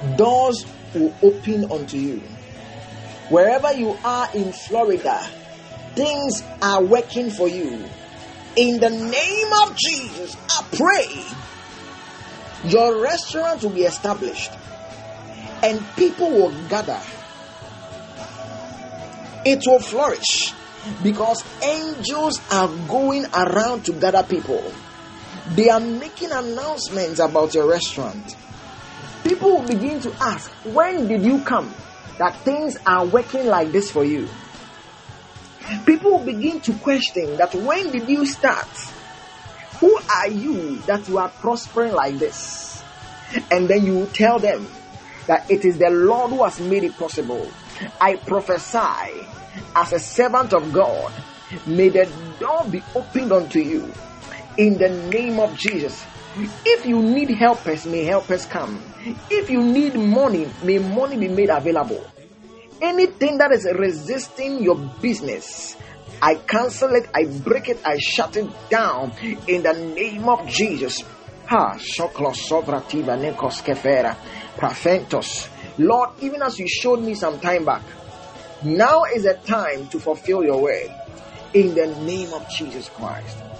doors will open unto you. Wherever you are in Florida, things are working for you. In the name of Jesus, I pray your restaurant will be established and people will gather. It will flourish because angels are going around to gather people. They are making announcements about your restaurant. People will begin to ask, when did you come that things are working like this for you? People will begin to question that, when did you start? Who are you that you are prospering like this? And then you will tell them that it is the Lord who has made it possible. I prophesy as a servant of God, may the door be opened unto you in the name of Jesus. If you need helpers, may helpers come. If you need money, may money be made available. Anything that is resisting your business, I cancel it, I break it, I shut it down in the name of Jesus. Lord, even as you showed me some time back, now is the time to fulfill your word in the name of Jesus Christ.